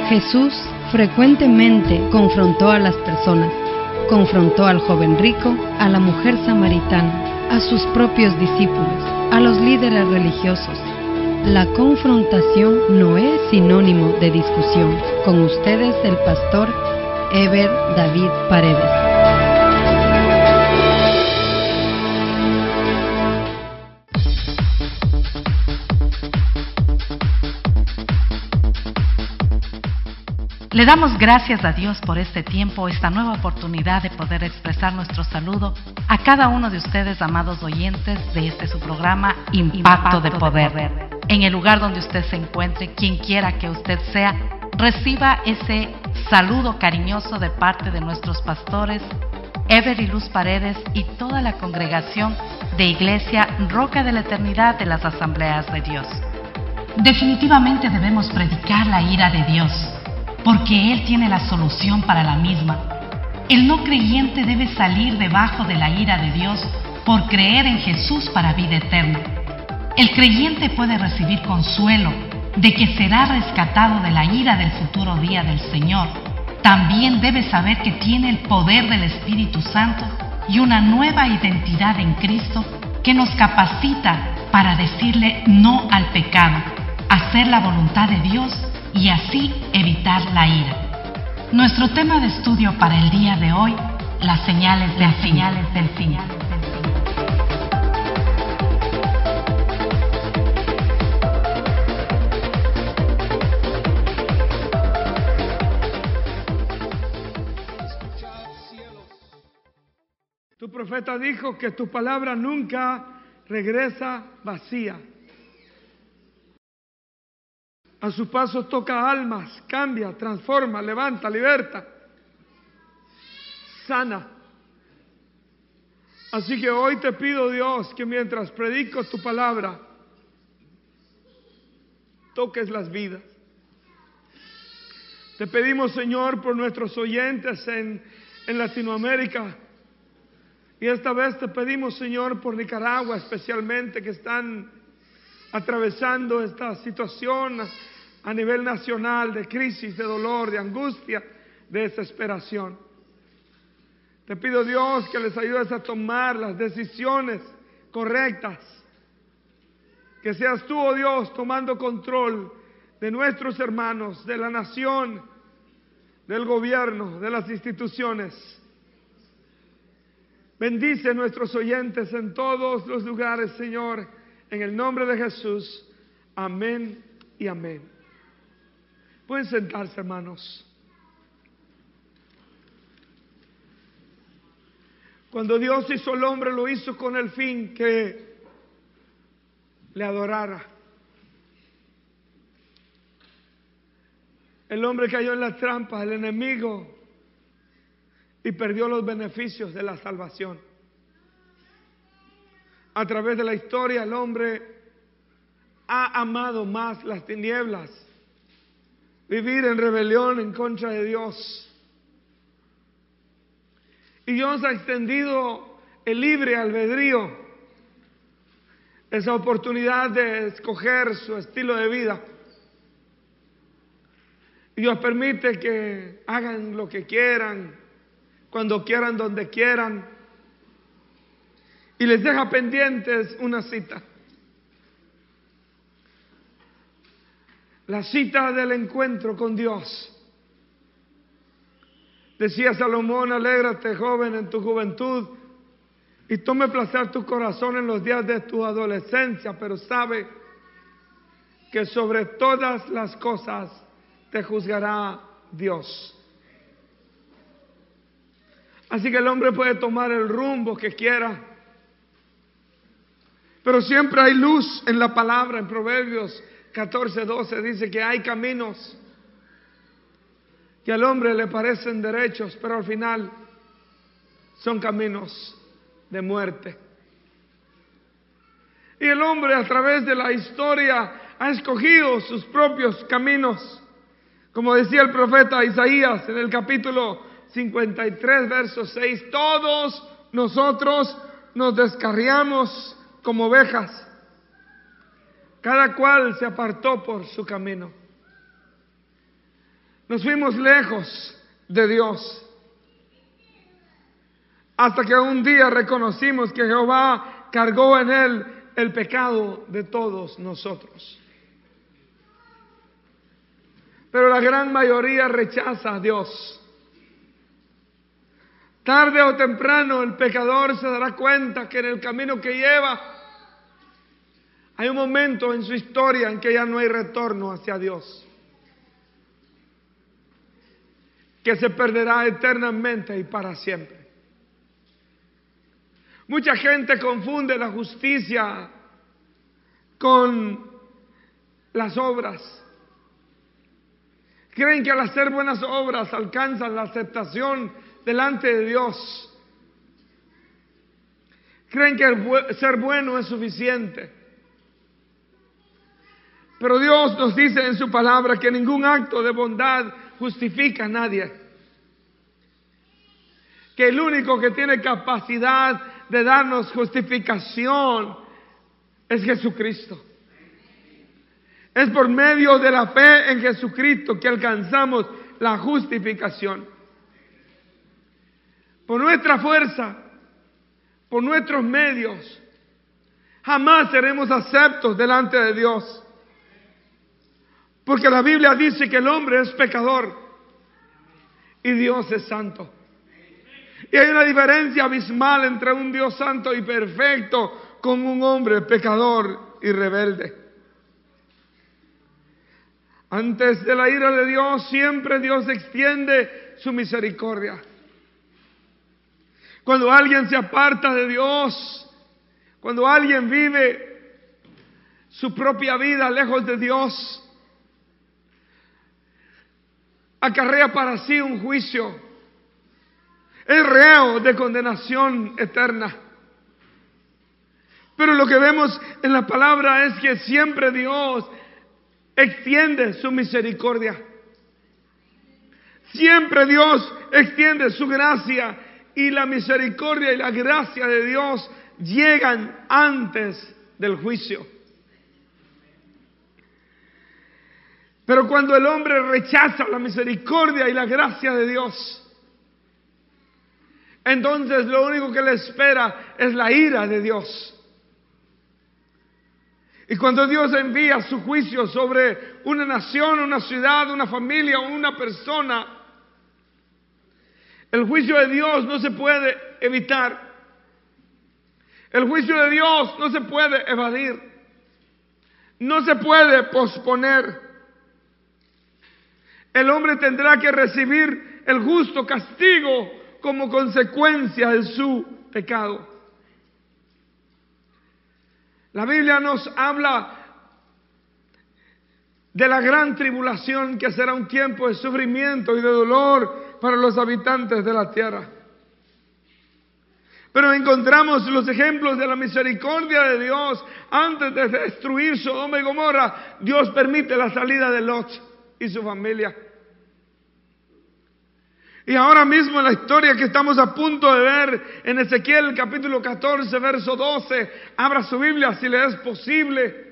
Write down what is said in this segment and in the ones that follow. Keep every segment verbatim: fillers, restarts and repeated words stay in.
Jesús frecuentemente confrontó a las personas. Confrontó al joven rico, a la mujer samaritana, a sus propios discípulos, a los líderes religiosos. La confrontación no es sinónimo de discusión. Con ustedes el pastor Eber David Paredes. Le damos gracias a Dios por este tiempo, esta nueva oportunidad de poder expresar nuestro saludo a cada uno de ustedes, amados oyentes de este su programa Impacto, Impacto de, poder. de Poder. En el lugar donde usted se encuentre, quien quiera que usted sea, reciba ese saludo cariñoso de parte de nuestros pastores, Eber y Luz Paredes, y toda la congregación de Iglesia Roca de la Eternidad de las Asambleas de Dios. Definitivamente debemos predicar la ira de Dios, porque Él tiene la solución para la misma. El no creyente debe salir debajo de la ira de Dios por creer en Jesús para vida eterna. El creyente puede recibir consuelo de que será rescatado de la ira del futuro día del Señor. También debe saber que tiene el poder del Espíritu Santo y una nueva identidad en Cristo que nos capacita para decirle no al pecado, hacer la voluntad de Dios y así evitar la ira. Nuestro tema de estudio para el día de hoy, las señales del, las fin. Señales del fin. Tu profeta dijo que tu palabra nunca regresa vacía. A su paso toca almas, cambia, transforma, levanta, liberta, sana. Así que hoy te pido, Dios, que mientras predico tu palabra, toques las vidas. Te pedimos, Señor, por nuestros oyentes en, en Latinoamérica. Y esta vez te pedimos, Señor, por Nicaragua especialmente, que están atravesando esta situación a nivel nacional de crisis, de dolor, de angustia, de desesperación. Te pido, Dios, que les ayudes a tomar las decisiones correctas. Que seas tú, oh Dios, tomando control de nuestros hermanos, de la nación, del gobierno, de las instituciones. Bendice a nuestros oyentes en todos los lugares, Señor, en el nombre de Jesús. Amén y amén. Pueden sentarse, hermanos. Cuando Dios hizo al hombre, lo hizo con el fin que le adorara. El hombre cayó en la trampa del enemigo y perdió los beneficios de la salvación. A través de la historia, el hombre ha amado más las tinieblas, vivir en rebelión en contra de Dios. Y Dios ha extendido el libre albedrío, esa oportunidad de escoger su estilo de vida. Y Dios permite que hagan lo que quieran, cuando quieran, donde quieran, y les deja pendientes una cita. La cita del encuentro con Dios. Decía Salomón: alégrate, joven, en tu juventud, y tome placer tu corazón en los días de tu adolescencia, pero sabe que sobre todas las cosas te juzgará Dios. Así que el hombre puede tomar el rumbo que quiera, pero siempre hay luz en la palabra. En Proverbios catorce doce dice que hay caminos que al hombre le parecen derechos, pero al final son caminos de muerte. Y el hombre, a través de la historia, ha escogido sus propios caminos. Como decía el profeta Isaías en el capítulo cincuenta y tres, verso seis: todos nosotros nos descarriamos como ovejas, cada cual se apartó por su camino. Nos fuimos lejos de Dios. Hasta que un día reconocimos que Jehová cargó en él el pecado de todos nosotros. Pero la gran mayoría rechaza a Dios. Tarde o temprano el pecador se dará cuenta que en el camino que lleva hay un momento en su historia en que ya no hay retorno hacia Dios, que se perderá eternamente y para siempre. Mucha gente confunde la justicia con las obras. Creen que al hacer buenas obras alcanzan la aceptación delante de Dios. Creen que el ser bueno es suficiente. Pero Dios nos dice en su palabra que ningún acto de bondad justifica a nadie. Que el único que tiene capacidad de darnos justificación es Jesucristo. Es por medio de la fe en Jesucristo que alcanzamos la justificación. Por nuestra fuerza, por nuestros medios, jamás seremos aceptos delante de Dios. Porque la Biblia dice que el hombre es pecador y Dios es santo. Y hay una diferencia abismal entre un Dios santo y perfecto con un hombre pecador y rebelde. Antes de la ira de Dios, siempre Dios extiende su misericordia. Cuando alguien se aparta de Dios, cuando alguien vive su propia vida lejos de Dios, acarrea para sí un juicio, es reo de condenación eterna. Pero lo que vemos en la palabra es que siempre Dios extiende su misericordia. Siempre Dios extiende su gracia, y la misericordia y la gracia de Dios llegan antes del juicio. Pero cuando el hombre rechaza la misericordia y la gracia de Dios, entonces lo único que le espera es la ira de Dios. Y cuando Dios envía su juicio sobre una nación, una ciudad, una familia o una persona, el juicio de Dios no se puede evitar. El juicio de Dios no se puede evadir. No se puede posponer. El hombre tendrá que recibir el justo castigo como consecuencia de su pecado. La Biblia nos habla de la gran tribulación, que será un tiempo de sufrimiento y de dolor para los habitantes de la tierra. Pero encontramos los ejemplos de la misericordia de Dios. Antes de destruir Sodoma y Gomorra, Dios permite la salida de Lot y su familia. Y ahora mismo en la historia que estamos a punto de ver en Ezequiel capítulo catorce, verso doce, abra su Biblia si le es posible.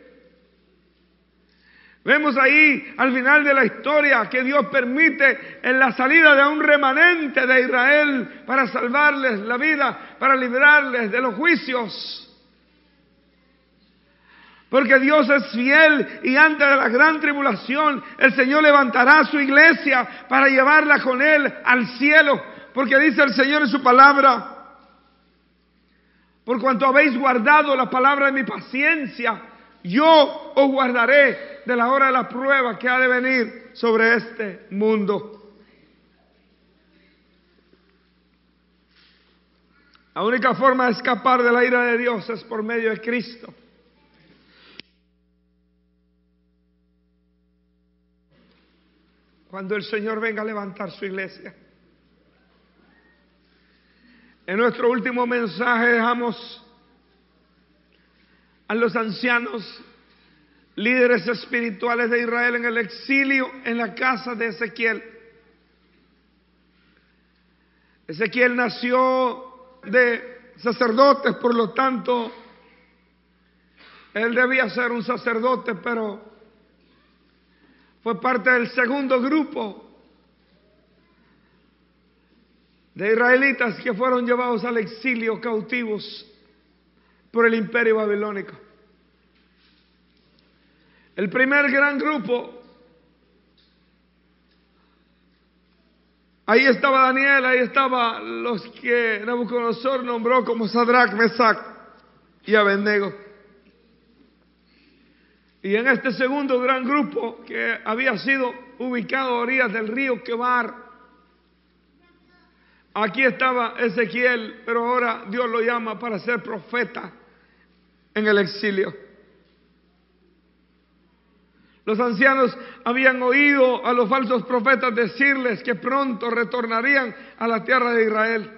Vemos ahí al final de la historia que Dios permite en la salida de un remanente de Israel para salvarles la vida, para librarles de los juicios. Porque Dios es fiel, y antes de la gran tribulación el Señor levantará su iglesia para llevarla con Él al cielo. Porque dice el Señor en su palabra: por cuanto habéis guardado la palabra de mi paciencia, yo os guardaré de la hora de la prueba que ha de venir sobre este mundo. La única forma de escapar de la ira de Dios es por medio de Cristo. Cuando el Señor venga a levantar su iglesia. En nuestro último mensaje dejamos a los ancianos, líderes espirituales de Israel, en el exilio en la casa de Ezequiel. Ezequiel nació de sacerdotes, por lo tanto, él debía ser un sacerdote, pero fue parte del segundo grupo de israelitas que fueron llevados al exilio cautivos por el imperio babilónico. El primer gran grupo, ahí estaba Daniel, ahí estaba los que Nabucodonosor nombró como Sadrach, Mesach y Abednego. Y en este segundo gran grupo, que había sido ubicado a orillas del río Quebar, aquí estaba Ezequiel, pero ahora Dios lo llama para ser profeta en el exilio. Los ancianos habían oído a los falsos profetas decirles que pronto retornarían a la tierra de Israel.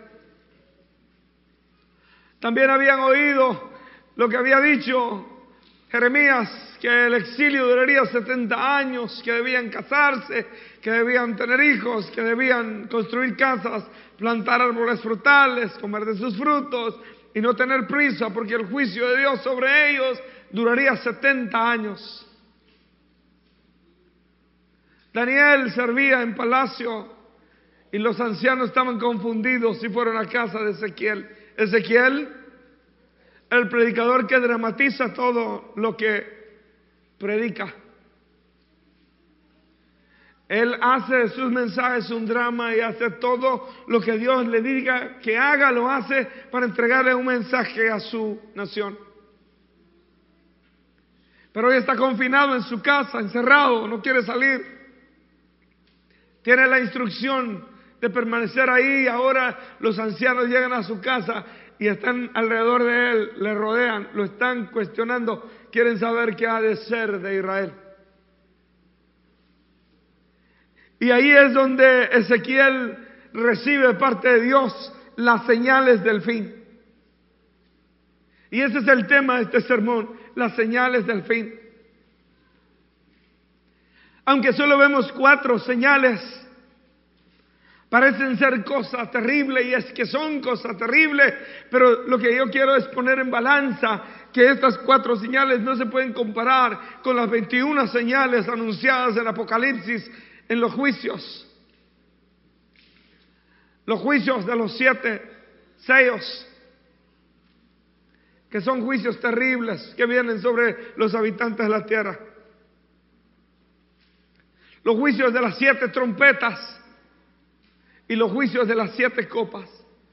También habían oído lo que había dicho Jeremías, que el exilio duraría setenta años, que debían casarse, que debían tener hijos, que debían construir casas, plantar árboles frutales, comer de sus frutos y no tener prisa, porque el juicio de Dios sobre ellos duraría setenta años. Daniel servía en palacio y los ancianos estaban confundidos y fueron a casa de Ezequiel. Ezequiel, el predicador que dramatiza todo lo que predica. Él hace de sus mensajes un drama y hace todo lo que Dios le diga que haga, lo hace para entregarle un mensaje a su nación. Pero hoy está confinado en su casa, encerrado, no quiere salir. Tiene la instrucción de permanecer ahí. Ahora los ancianos llegan a su casa y están alrededor de él, le rodean, lo están cuestionando, quieren saber qué ha de ser de Israel. Y ahí es donde Ezequiel recibe parte de Dios las señales del fin. Y ese es el tema de este sermón, las señales del fin. Aunque solo vemos cuatro señales, parecen ser cosas terribles, y es que son cosas terribles, pero lo que yo quiero es poner en balanza que estas cuatro señales no se pueden comparar con las veintiuna señales anunciadas en Apocalipsis en los juicios. Los juicios de los siete sellos, que son juicios terribles que vienen sobre los habitantes de la tierra. Los juicios de las siete trompetas y los juicios de las siete copas.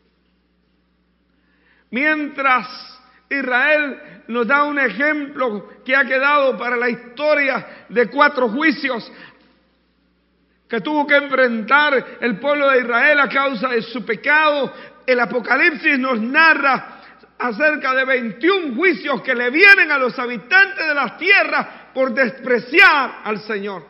Mientras Israel nos da un ejemplo que ha quedado para la historia de cuatro juicios que tuvo que enfrentar el pueblo de Israel a causa de su pecado, el Apocalipsis nos narra acerca de veintiún juicios que le vienen a los habitantes de las tierras por despreciar al Señor.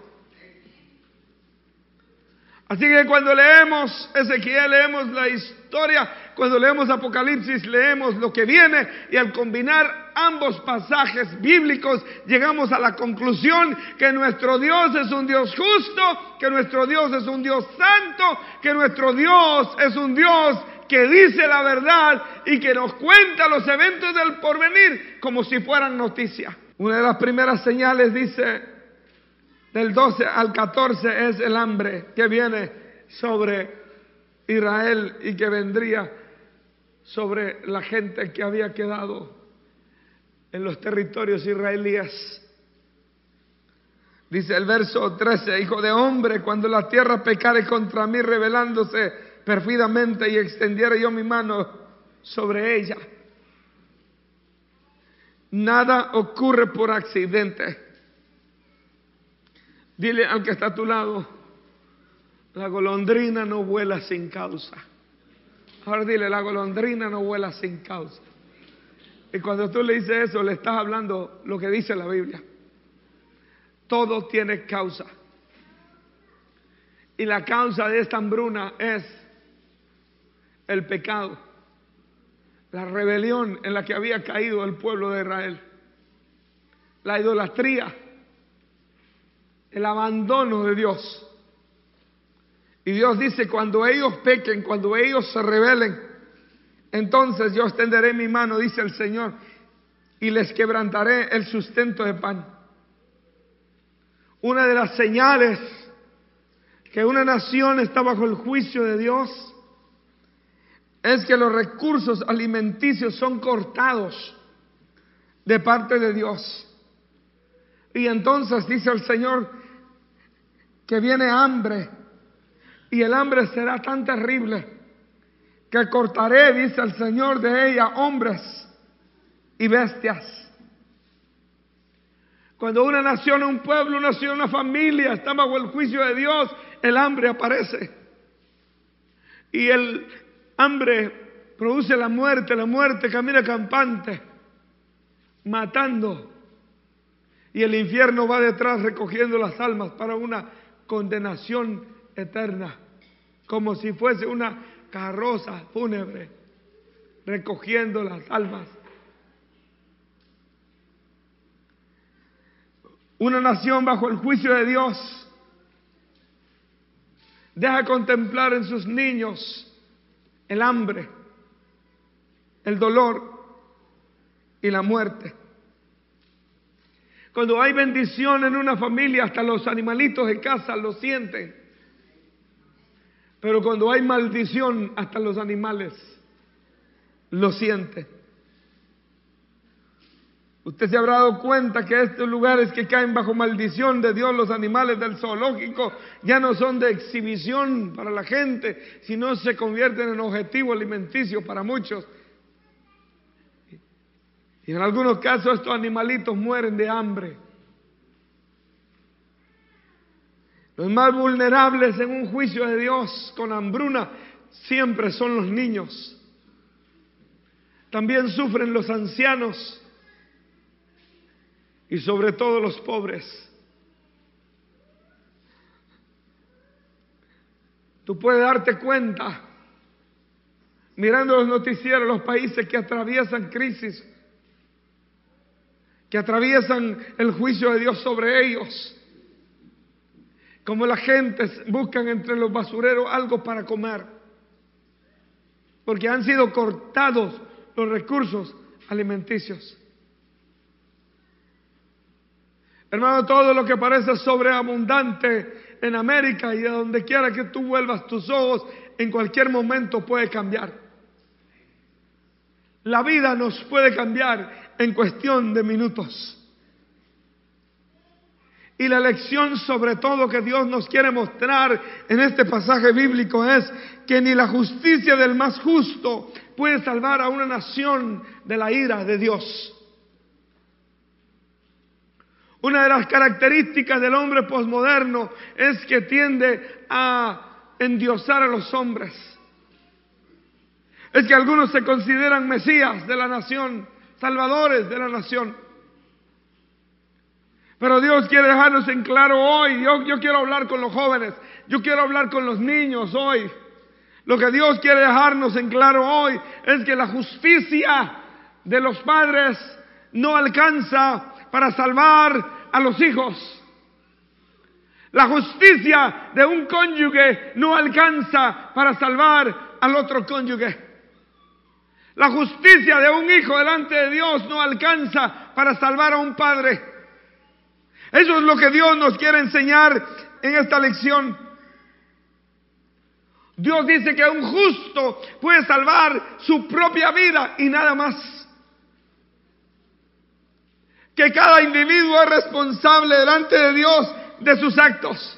Así que cuando leemos Ezequiel, leemos la historia, cuando leemos Apocalipsis, leemos lo que viene, y al combinar ambos pasajes bíblicos, llegamos a la conclusión que nuestro Dios es un Dios justo, que nuestro Dios es un Dios santo, que nuestro Dios es un Dios que dice la verdad y que nos cuenta los eventos del porvenir como si fueran noticias. Una de las primeras señales dice, del doce al catorce, es el hambre que viene sobre Israel y que vendría sobre la gente que había quedado en los territorios israelíes. Dice el verso trece, hijo de hombre, cuando la tierra pecare contra mí rebelándose perfidamente y extendiera yo mi mano sobre ella. Nada ocurre por accidente. Dile al que está a tu lado, la golondrina no vuela sin causa. Ahora dile, la golondrina no vuela sin causa. Y cuando tú le dices eso, le estás hablando lo que dice la Biblia. Todo tiene causa. Y la causa de esta hambruna es el pecado, la rebelión en la que había caído el pueblo de Israel, la idolatría, el abandono de Dios. Y Dios dice, cuando ellos pequen, cuando ellos se rebelen, entonces yo extenderé mi mano, dice el Señor, y les quebrantaré el sustento de pan. Una de las señales que una nación está bajo el juicio de Dios es que los recursos alimenticios son cortados de parte de Dios. Y entonces dice el Señor que viene hambre, y el hambre será tan terrible que cortaré, dice el Señor, de ella hombres y bestias. Cuando una nación, un pueblo, una nación, una familia está bajo el juicio de Dios, el hambre aparece. Y el hambre produce la muerte, la muerte camina campante, matando. Y el infierno va detrás recogiendo las almas para una condenación eterna, como si fuese una carroza fúnebre recogiendo las almas. Una nación bajo el juicio de Dios deja contemplar en sus niños el hambre, el dolor y la muerte. Cuando hay bendición en una familia, hasta los animalitos de casa lo sienten. Pero cuando hay maldición, hasta los animales lo sienten. Usted se habrá dado cuenta que estos lugares que caen bajo maldición de Dios, los animales del zoológico, ya no son de exhibición para la gente, sino se convierten en objetivo alimenticio para muchos. Y en algunos casos estos animalitos mueren de hambre. Los más vulnerables en un juicio de Dios con hambruna siempre son los niños. También sufren los ancianos y sobre todo los pobres. Tú puedes darte cuenta mirando los noticieros, los países que atraviesan crisis, que atraviesan el juicio de Dios sobre ellos, como la gente buscan entre los basureros algo para comer, porque han sido cortados los recursos alimenticios. Hermano, todo lo que parece sobreabundante en América y a donde quiera que tú vuelvas tus ojos, en cualquier momento puede cambiar. La vida nos puede cambiar en cuestión de minutos. Y la lección sobre todo que Dios nos quiere mostrar en este pasaje bíblico es que ni la justicia del más justo puede salvar a una nación de la ira de Dios. Una de las características del hombre posmoderno es que tiende a endiosar a los hombres. Es que algunos se consideran mesías de la nación, salvadores de la nación. Pero Dios quiere dejarnos en claro hoy. Yo, yo quiero hablar con los jóvenes, yo quiero hablar con los niños hoy. Lo que Dios quiere dejarnos en claro hoy es que la justicia de los padres no alcanza para salvar a los hijos. La justicia de un cónyuge no alcanza para salvar al otro cónyuge. La justicia de un hijo delante de Dios no alcanza para salvar a un padre. Eso es lo que Dios nos quiere enseñar en esta lección. Dios dice que un justo puede salvar su propia vida y nada más. Que cada individuo es responsable delante de Dios de sus actos.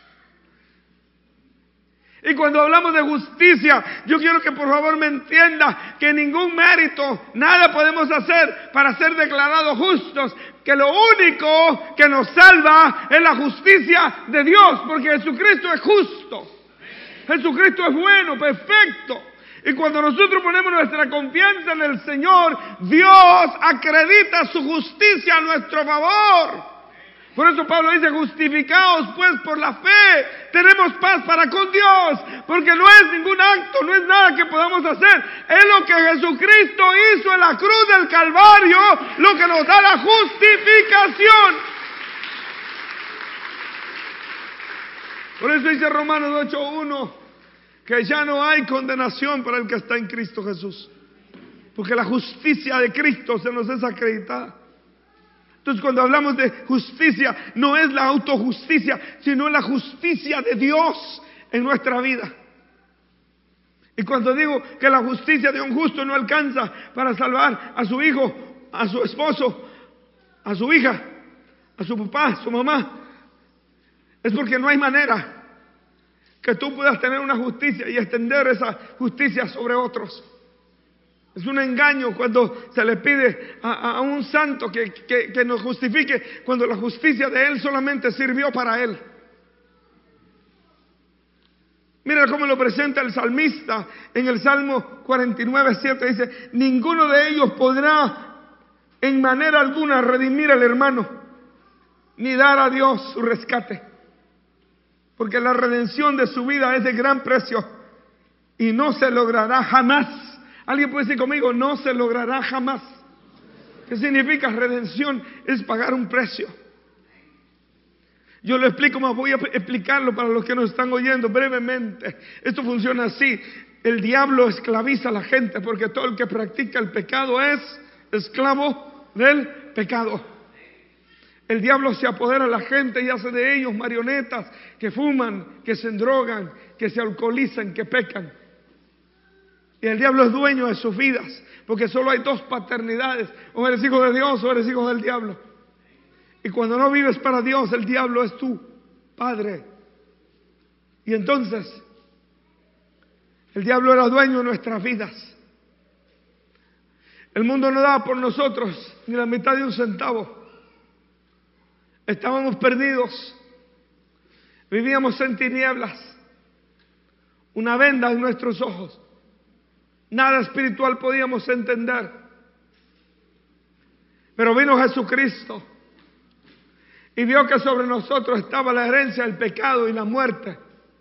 Y cuando hablamos de justicia, yo quiero que por favor me entienda que ningún mérito, nada podemos hacer para ser declarados justos, que lo único que nos salva es la justicia de Dios, porque Jesucristo es justo. Jesucristo es bueno, perfecto. Y cuando nosotros ponemos nuestra confianza en el Señor, Dios acredita su justicia a nuestro favor. Por eso Pablo dice, justificaos pues por la fe, tenemos paz para con Dios, porque no es ningún acto, no es nada que podamos hacer, es lo que Jesucristo hizo en la cruz del Calvario, lo que nos da la justificación. Por eso dice Romanos ocho uno, que ya no hay condenación para el que está en Cristo Jesús, porque la justicia de Cristo se nos es acreditada. Entonces, cuando hablamos de justicia, no es la autojusticia, sino la justicia de Dios en nuestra vida. Y cuando digo que la justicia de un justo no alcanza para salvar a su hijo, a su esposo, a su hija, a su papá, a su mamá, es porque no hay manera que tú puedas tener una justicia y extender esa justicia sobre otros. Es un engaño cuando se le pide a, a un santo que, que, que nos justifique, cuando la justicia de él solamente sirvió para él. Mira cómo lo presenta el salmista en el Salmo cuarenta y nueve, siete. Dice: ninguno de ellos podrá en manera alguna redimir al hermano, ni dar a Dios su rescate. Porque la redención de su vida es de gran precio y no se logrará jamás. Alguien puede decir conmigo: no se logrará jamás. ¿Qué significa redención? Es pagar un precio. Yo lo explico, más voy a explicarlo para los que nos están oyendo brevemente. Esto funciona así: el diablo esclaviza a la gente, porque todo el que practica el pecado es esclavo del pecado. El diablo se apodera de la gente y hace de ellos marionetas que fuman, que se endrogan, que se alcoholizan, que pecan. Y el diablo es dueño de sus vidas, porque solo hay dos paternidades: o eres hijo de Dios o eres hijo del diablo. Y cuando no vives para Dios, el diablo es tu padre. Y entonces, el diablo era dueño de nuestras vidas. El mundo no daba por nosotros ni la mitad de un centavo. Estábamos perdidos. Vivíamos en tinieblas. Una venda en nuestros ojos. Nada espiritual podíamos entender. Pero vino Jesucristo y vio que sobre nosotros estaba la herencia del pecado y la muerte.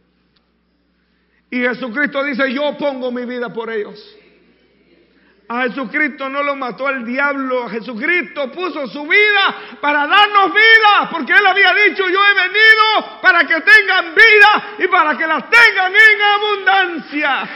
Y Jesucristo dice: yo pongo mi vida por ellos. A Jesucristo no lo mató el diablo. Jesucristo puso su vida para darnos vida, porque Él había dicho: yo he venido para que tengan vida y para que las tengan en abundancia.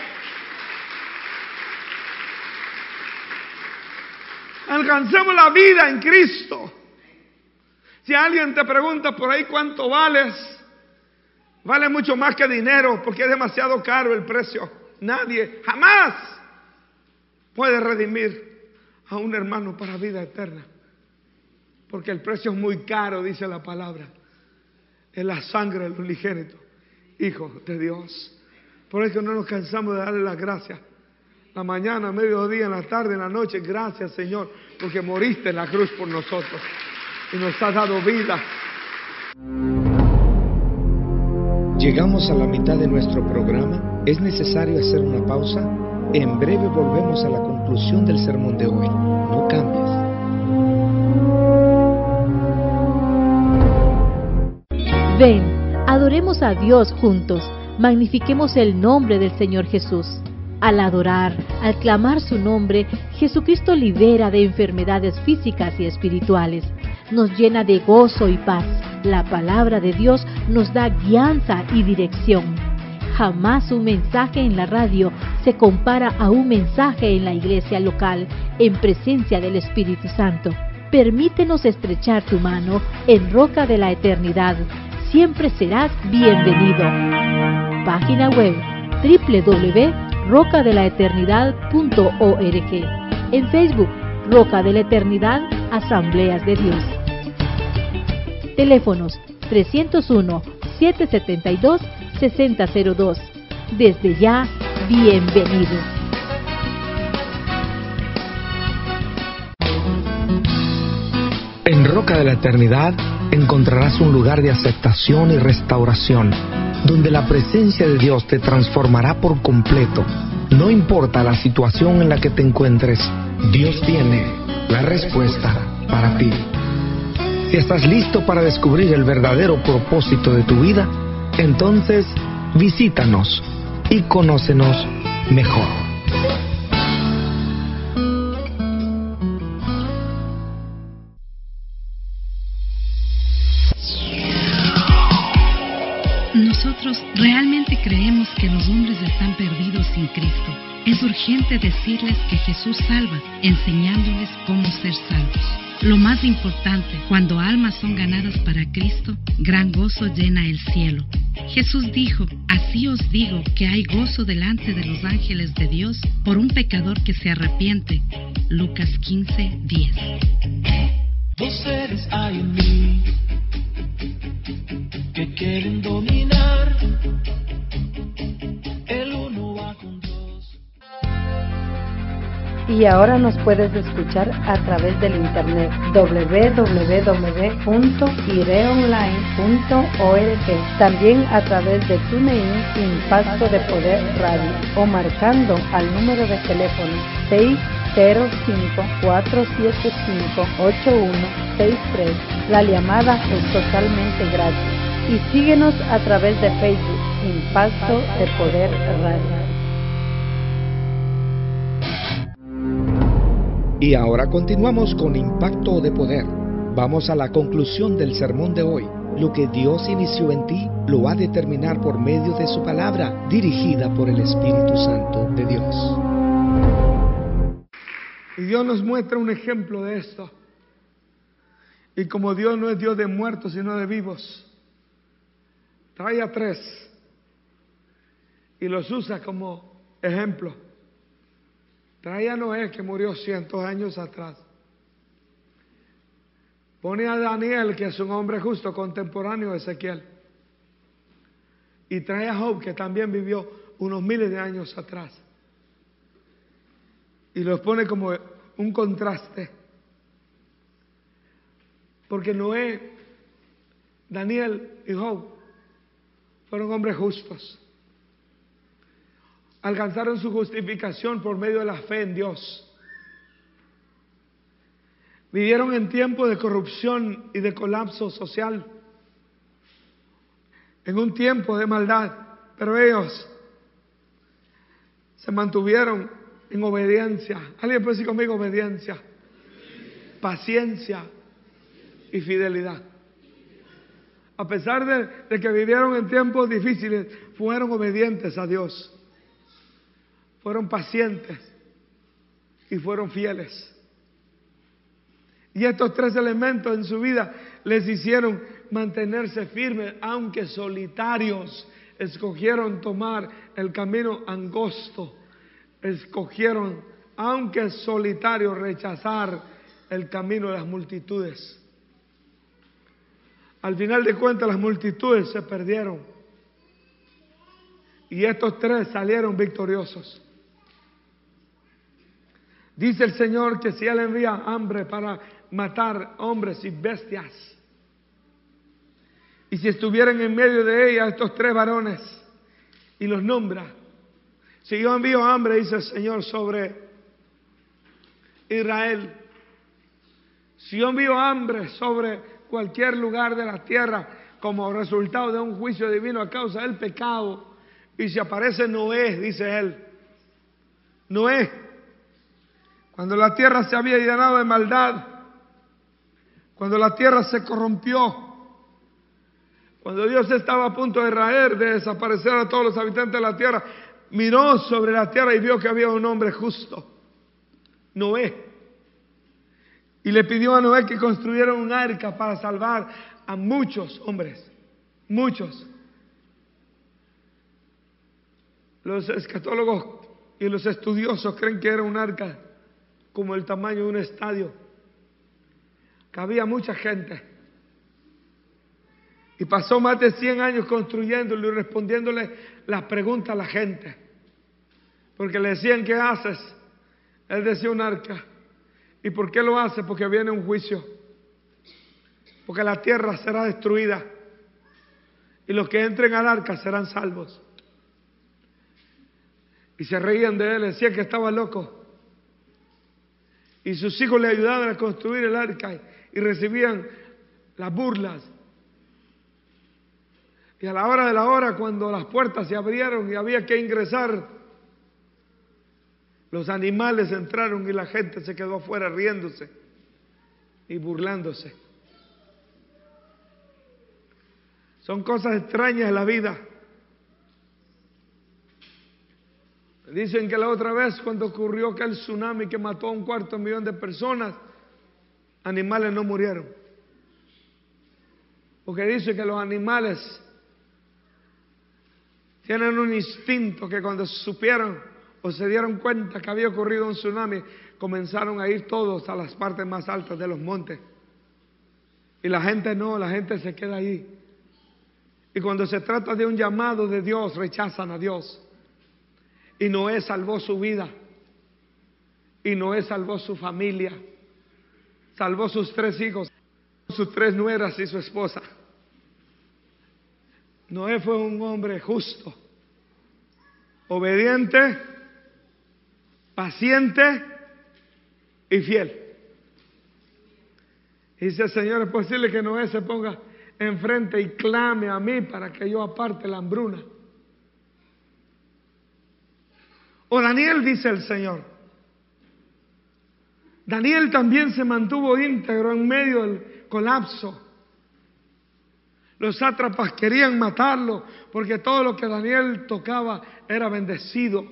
Alcancemos la vida en Cristo. Si alguien te pregunta por ahí cuánto vales, vale mucho más que dinero, porque es demasiado caro el precio. Nadie jamás puede redimir a un hermano para vida eterna, porque el precio es muy caro, dice la palabra. Es la sangre del unigénito Hijo de Dios. Por eso no nos cansamos de darle las gracias. La mañana, mediodía, en la tarde, en la noche. Gracias, Señor, porque moriste en la cruz por nosotros y nos has dado vida. Llegamos a la mitad de nuestro programa. Es necesario hacer una pausa. En breve volvemos a la conclusión del sermón de hoy. No cambies. Ven, adoremos a Dios juntos. Magnifiquemos el nombre del Señor Jesús. Al adorar, al clamar su nombre, Jesucristo libera de enfermedades físicas y espirituales. Nos llena de gozo y paz. La palabra de Dios nos da guianza y dirección. Jamás un mensaje en la radio se compara a un mensaje en la iglesia local, en presencia del Espíritu Santo. Permítenos estrechar tu mano en Roca de la Eternidad. Siempre serás bienvenido. Página web doble u doble u doble u punto roca de la eternidad punto org. En Facebook, Roca de la Eternidad, Asambleas de Dios. Teléfonos trescientos uno, setecientos setenta y dos, sesenta cero dos. Desde ya, bienvenido. En Roca de la Eternidad encontrarás un lugar de aceptación y restauración, donde la presencia de Dios te transformará por completo. No importa la situación en la que te encuentres, Dios tiene la respuesta para ti. Si estás listo para descubrir el verdadero propósito de tu vida, entonces visítanos y conócenos mejor. Nosotros realmente creemos que los hombres están perdidos sin Cristo. Es urgente decirles que Jesús salva, enseñándoles cómo ser salvos. Lo más importante, cuando almas son ganadas para Cristo, gran gozo llena el cielo. Jesús dijo, así os digo que hay gozo delante de los ángeles de Dios por un pecador que se arrepiente. Lucas quince, diez. Dos seres hay en mí que quieren dominar. El uno va con Dios. Y ahora nos puedes escuchar a través del internet doble u doble u doble u punto ire online punto org, también a través de TuneIn Impacto de Poder Radio o marcando al número de teléfono seis cero cinco, cuatro siete cinco, ocho uno seis tres. La llamada es totalmente gratis. Y síguenos a través de Facebook Impacto de Poder Radio. Y ahora continuamos con Impacto de Poder. Vamos a la conclusión del sermón de hoy. Lo que Dios inició en ti, lo va a determinar por medio de su palabra, dirigida por el Espíritu Santo de Dios. Y Dios nos muestra un ejemplo de esto. Y como Dios no es Dios de muertos, sino de vivos, trae a tres y los usa como ejemplo. Trae a Noé, que murió cientos de años atrás. Pone a Daniel, que es un hombre justo, contemporáneo de Ezequiel. Y trae a Job, que también vivió unos miles de años atrás. Y los pone como un contraste. Porque Noé, Daniel y Job fueron hombres justos. Alcanzaron su justificación por medio de la fe en Dios. Vivieron en tiempos de corrupción y de colapso social, en un tiempo de maldad, pero ellos se mantuvieron en obediencia. ¿Alguien puede decir conmigo obediencia? Paciencia y fidelidad. A pesar de, de que vivieron en tiempos difíciles, fueron obedientes a Dios. Fueron pacientes y fueron fieles. Y estos tres elementos en su vida les hicieron mantenerse firmes, aunque solitarios. Escogieron tomar el camino angosto. Escogieron, aunque solitarios, rechazar el camino de las multitudes. Al final de cuentas, las multitudes se perdieron. Y estos tres salieron victoriosos. Dice el Señor que si Él envía hambre para matar hombres y bestias, y si estuvieran en medio de ella estos tres varones, y los nombra, si yo envío hambre, dice el Señor, sobre Israel, si yo envío hambre sobre cualquier lugar de la tierra como resultado de un juicio divino a causa del pecado, y si aparece Noé, dice Él, Noé, cuando la tierra se había llenado de maldad, cuando la tierra se corrompió, cuando Dios estaba a punto de raer, de desaparecer a todos los habitantes de la tierra, miró sobre la tierra y vio que había un hombre justo, Noé. Y le pidió a Noé que construyera un arca para salvar a muchos hombres, muchos. Los escatólogos y los estudiosos creen que era un arca como el tamaño de un estadio. Cabía mucha gente. Y pasó más de cien años construyéndolo y respondiéndole las preguntas a la gente. Porque le decían, ¿qué haces? Él decía, un arca. ¿Y por qué lo hace? Porque viene un juicio. Porque la tierra será destruida. Y los que entren al arca serán salvos. Y se reían de él, decían que estaba loco. Y sus hijos le ayudaban a construir el arca y recibían las burlas. Y a la hora de la hora, cuando las puertas se abrieron y había que ingresar, los animales entraron y la gente se quedó afuera riéndose y burlándose. Son cosas extrañas de la vida. Dicen que la otra vez, cuando ocurrió aquel tsunami que mató a un cuarto millón de personas, animales no murieron. Porque dice que los animales tienen un instinto que cuando supieron o se dieron cuenta que había ocurrido un tsunami, comenzaron a ir todos a las partes más altas de los montes. Y la gente no, la gente se queda ahí. Y cuando se trata de un llamado de Dios, rechazan a Dios. Y Noé salvó su vida. Y Noé salvó su familia. Salvó sus tres hijos, sus tres nueras y su esposa. Noé fue un hombre justo, obediente, paciente y fiel. Y dice: Señor, es posible que Noé se ponga enfrente y clame a mí para que yo aparte la hambruna. O Daniel, dice el Señor. Daniel también se mantuvo íntegro en medio del colapso. Los sátrapas querían matarlo porque todo lo que Daniel tocaba era bendecido.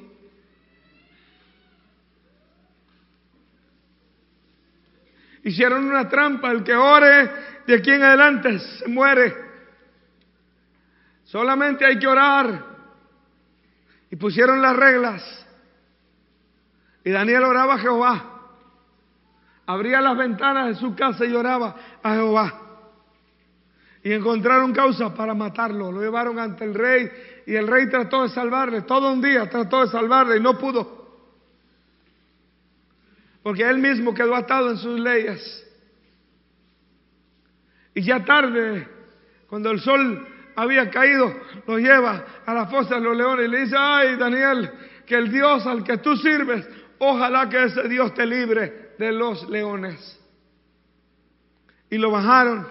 Hicieron una trampa: el que ore de aquí en adelante se muere. Solamente hay que orar. Y pusieron las reglas. Y Daniel oraba a Jehová. Abría las ventanas de su casa y oraba a Jehová. Y encontraron causa para matarlo. Lo llevaron ante el rey y el rey trató de salvarle. Todo un día trató de salvarle y no pudo. Porque él mismo quedó atado en sus leyes. Y ya tarde, cuando el sol había caído, lo lleva a la fosa de los leones y le dice: ay, Daniel, que el Dios al que tú sirves, ojalá que ese Dios te libre de los leones. Y lo bajaron.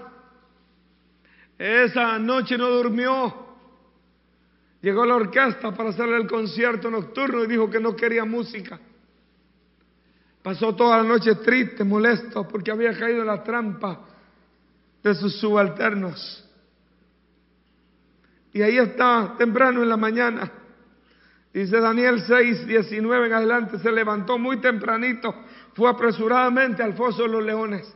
Esa noche no durmió. Llegó la orquesta para hacerle el concierto nocturno y dijo que no quería música. Pasó toda la noche triste, molesto, porque había caído en la trampa de sus subalternos. Y ahí está, temprano en la mañana. Dice Daniel seis, diecinueve en adelante: se levantó muy tempranito, fue apresuradamente al foso de los leones.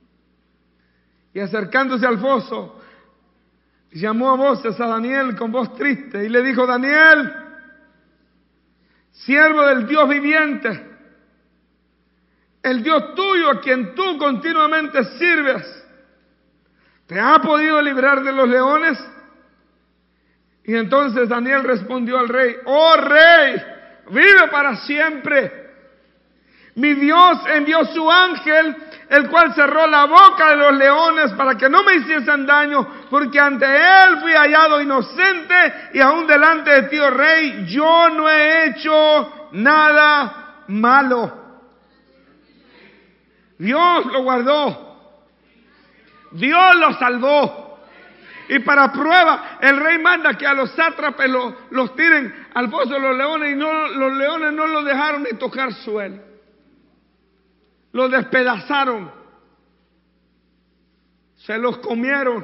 Y acercándose al foso, llamó a voces a Daniel con voz triste y le dijo: Daniel, siervo del Dios viviente, el Dios tuyo a quien tú continuamente sirves, ¿te ha podido librar de los leones? Y entonces Daniel respondió al rey: oh rey, vive para siempre. Mi Dios envió su ángel, el cual cerró la boca de los leones para que no me hiciesen daño, porque ante él fui hallado inocente, y aún delante de ti, oh rey, yo no he hecho nada malo. Dios lo guardó, Dios lo salvó. Y para prueba, el rey manda que a los sátrapes los, los tiren al foso de los leones, y no, los leones no los dejaron ni tocar suelo. Los despedazaron. Se los comieron.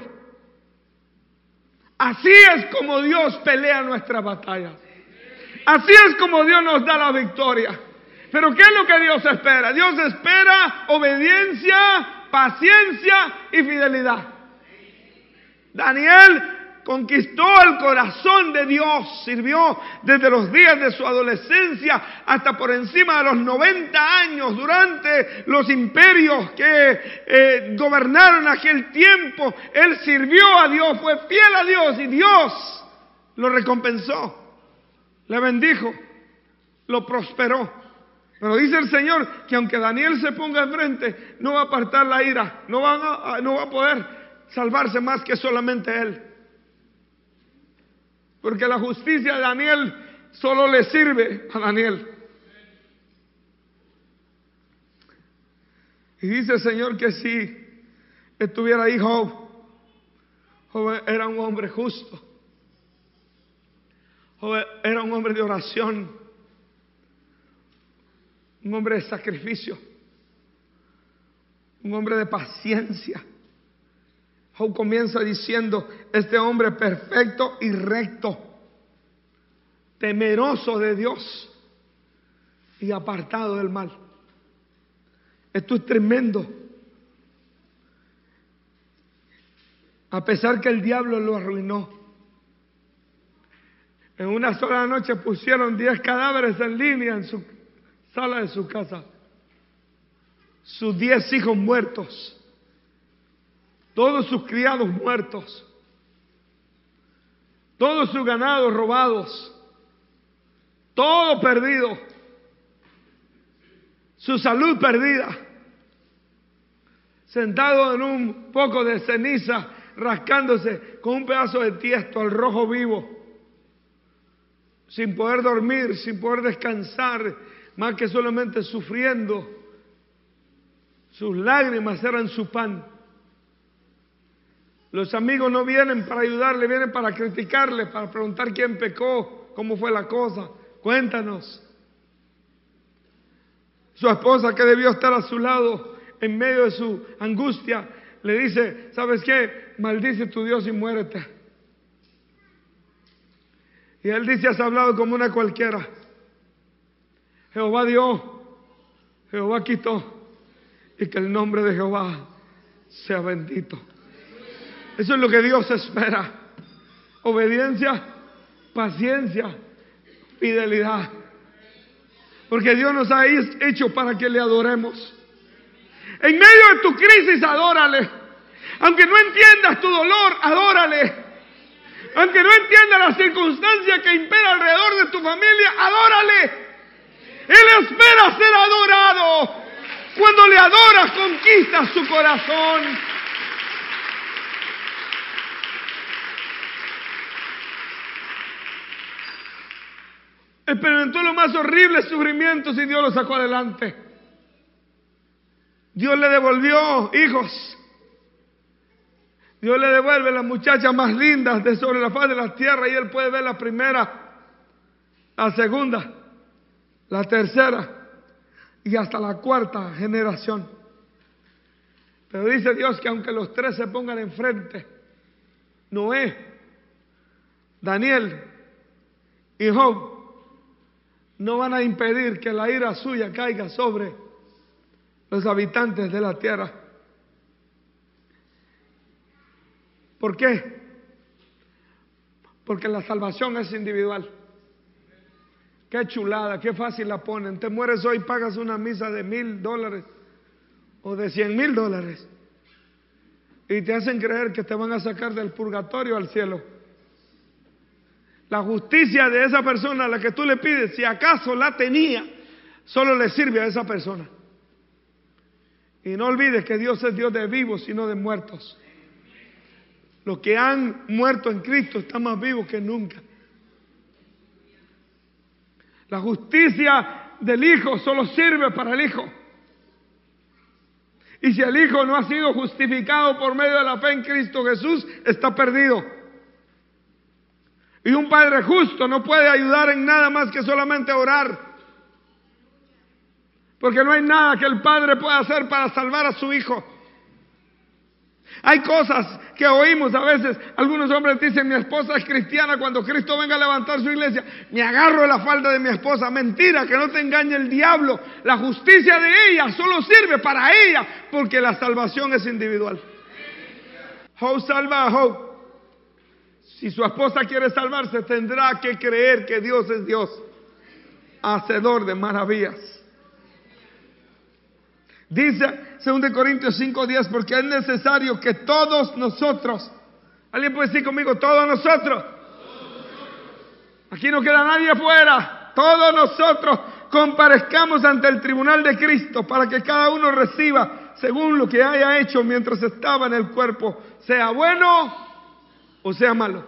Así es como Dios pelea nuestras batallas. Así es como Dios nos da la victoria. Pero ¿qué es lo que Dios espera? Dios espera obediencia, paciencia y fidelidad. Daniel conquistó el corazón de Dios, sirvió desde los días de su adolescencia hasta por encima de los noventa años, durante los imperios que eh, gobernaron aquel tiempo. Él sirvió a Dios, fue fiel a Dios, y Dios lo recompensó, le bendijo, lo prosperó. Pero dice el Señor que aunque Daniel se ponga enfrente, no va a apartar la ira, no, van a, no va a poder salvarse más que solamente él. Porque la justicia de Daniel solo le sirve a Daniel. Y dice el Señor que si estuviera ahí Job, Job era un hombre justo, Job era un hombre de oración, un hombre de sacrificio, un hombre de paciencia. Job comienza diciendo: este hombre perfecto y recto, temeroso de Dios y apartado del mal. Esto es tremendo. a pesar que el diablo lo arruinó. En una sola noche pusieron diez cadáveres en línea en su sala de su casa. Sus diez hijos muertos, todos sus criados muertos, todos sus ganados robados, todo perdido, su salud perdida, sentado en un poco de ceniza, rascándose con un pedazo de tiesto al rojo vivo, sin poder dormir, sin poder descansar, más que solamente sufriendo. Sus lágrimas eran su pan. Los amigos no vienen para ayudarle, vienen para criticarle, para preguntar quién pecó, cómo fue la cosa. Cuéntanos. Su esposa, que debió estar a su lado en medio de su angustia, le dice: ¿sabes qué? Maldice tu Dios y muérete. Y él dice: has hablado como una cualquiera. Jehová dio, Jehová quitó, y que el nombre de Jehová sea bendito. Eso es lo que Dios espera: obediencia, paciencia, fidelidad. Porque Dios nos ha hecho para que le adoremos. En medio de tu crisis, adórale. Aunque no entiendas tu dolor, adórale. Aunque no entiendas la circunstancia que impera alrededor de tu familia, adórale. Él espera ser adorado. Cuando le adoras, conquistas su corazón. Experimentó los más horribles sufrimientos y Dios lo sacó adelante. Dios le devolvió hijos. Dios le devuelve las muchachas más lindas de sobre la faz de la tierra, y él puede ver la primera, la segunda, la tercera y hasta la cuarta generación. Pero dice Dios que aunque los tres se pongan enfrente, Noé, Daniel y Job, no van a impedir que la ira suya caiga sobre los habitantes de la tierra. ¿Por qué? Porque la salvación es individual. Qué chulada, qué fácil la ponen. Te mueres hoy, pagas una misa de mil dólares o de cien mil dólares y te hacen creer que te van a sacar del purgatorio al cielo. La justicia de esa persona a la que tú le pides, si acaso la tenía, solo le sirve a esa persona. Y no olvides que Dios es Dios de vivos y no de muertos. Los que han muerto en Cristo están más vivos que nunca. La justicia del Hijo solo sirve para el Hijo. Y si el Hijo no ha sido justificado por medio de la fe en Cristo Jesús, está perdido. Y un padre justo no puede ayudar en nada más que solamente orar. Porque no hay nada que el padre pueda hacer para salvar a su hijo. Hay cosas que oímos a veces. Algunos hombres dicen: mi esposa es cristiana, cuando Cristo venga a levantar su iglesia, me agarro de la falda de mi esposa. Mentira, que no te engañe el diablo. La justicia de ella solo sirve para ella, porque la salvación es individual. Job salva a Job. Si su esposa quiere salvarse, tendrá que creer que Dios es Dios, hacedor de maravillas. Dice segundo Corintios cinco diez, porque es necesario que todos nosotros, alguien puede decir conmigo, todos nosotros, aquí no queda nadie afuera, todos nosotros comparezcamos ante el tribunal de Cristo, para que cada uno reciba según lo que haya hecho mientras estaba en el cuerpo, sea bueno o sea malo.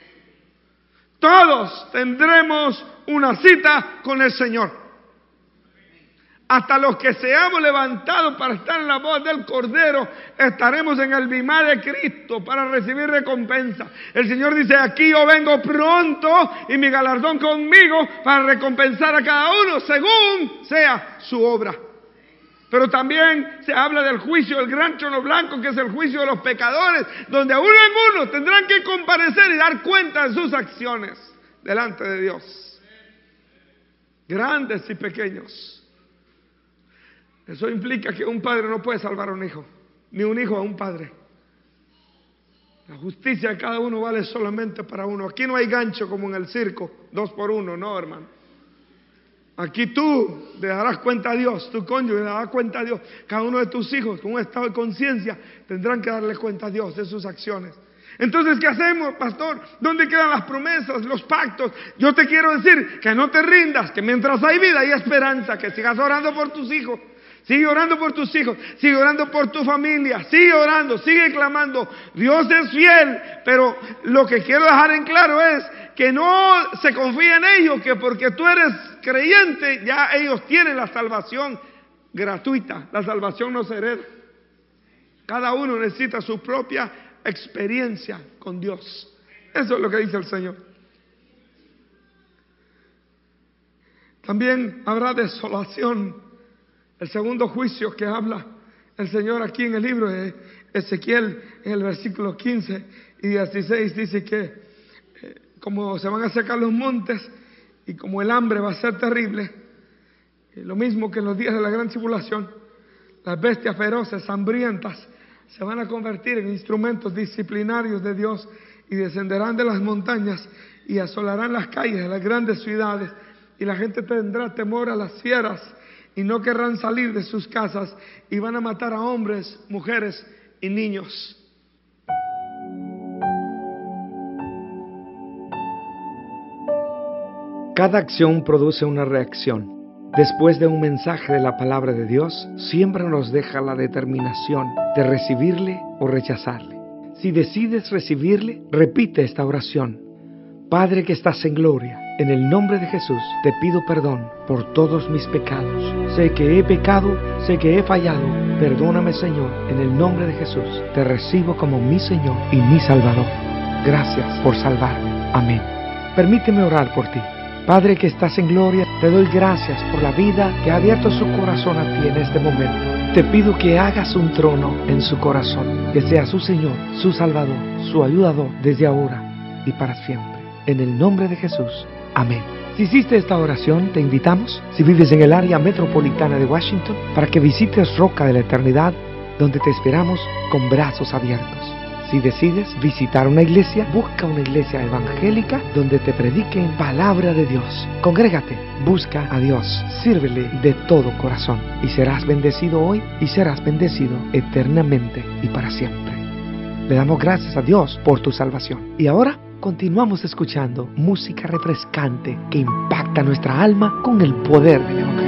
Todos tendremos una cita con el Señor. Hasta los que seamos levantados para estar en la voz del Cordero, estaremos en el bimá de Cristo para recibir recompensa. El Señor dice: aquí yo vengo pronto y mi galardón conmigo para recompensar a cada uno según sea su obra. Pero también se habla del juicio del gran trono blanco, que es el juicio de los pecadores, donde uno en uno tendrán que comparecer y dar cuenta de sus acciones delante de Dios, grandes y pequeños. Eso implica que un padre no puede salvar a un hijo, ni un hijo a un padre. La justicia de cada uno vale solamente para uno. Aquí no hay gancho como en el circo, dos por uno, no, hermano. Aquí tú le darás cuenta a Dios, tu cónyuge le dará cuenta a Dios. Cada uno de tus hijos, con un estado de conciencia, tendrán que darle cuenta a Dios de sus acciones. Entonces, ¿qué hacemos, pastor? ¿Dónde quedan las promesas, los pactos? Yo te quiero decir que no te rindas, que mientras hay vida hay esperanza, que sigas orando por tus hijos. Sigue orando por tus hijos, sigue orando por tu familia, sigue orando, sigue clamando. Dios es fiel, pero lo que quiero dejar en claro es que no se confía en ellos, que porque tú eres creyente, ya ellos tienen la salvación gratuita. La salvación no se hereda. Cada uno necesita su propia experiencia con Dios. Eso es lo que dice el Señor. También habrá desolación. El segundo juicio que habla el Señor aquí en el libro de Ezequiel, en el versículo quince y dieciséis, dice que eh, como se van a secar los montes y como el hambre va a ser terrible, eh, lo mismo que en los días de la gran tribulación, las bestias feroces, hambrientas, se van a convertir en instrumentos disciplinarios de Dios y descenderán de las montañas y asolarán las calles de las grandes ciudades, y la gente tendrá temor a las fieras y no querrán salir de sus casas, y van a matar a hombres, mujeres y niños. Cada acción produce una reacción. Después de un mensaje de la palabra de Dios, siempre nos deja la determinación de recibirle o rechazarle. Si decides recibirle, repite esta oración: Padre que estás en gloria, en el nombre de Jesús te pido perdón por todos mis pecados. Sé que he pecado, sé que he fallado. Perdóname, Señor, en el nombre de Jesús. Te recibo como mi Señor y mi Salvador. Gracias por salvarme. Amén. Permíteme orar por ti. Padre que estás en gloria, te doy gracias por la vida que ha abierto su corazón a ti en este momento. Te pido que hagas un trono en su corazón, que sea su Señor, su Salvador, su ayudador desde ahora y para siempre. En el nombre de Jesús. Amén. Si hiciste esta oración, te invitamos, si vives en el área metropolitana de Washington, para que visites Roca de la Eternidad, donde te esperamos con brazos abiertos. Si decides visitar una iglesia, busca una iglesia evangélica donde te prediquen palabra de Dios. Congrégate, busca a Dios, sírvele de todo corazón y serás bendecido hoy y serás bendecido eternamente y para siempre. Le damos gracias a Dios por tu salvación. Y ahora continuamos escuchando música refrescante que impacta nuestra alma con el poder del evangelio.